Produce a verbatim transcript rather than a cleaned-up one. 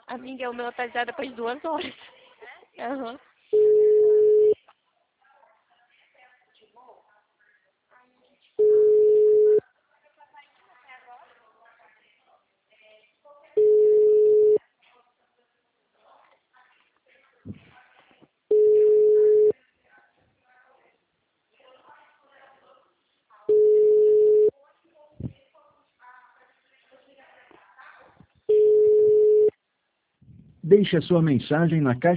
Amiga, o meu tá já depois de duas horas. Aham. Deixe a sua mensagem na caixa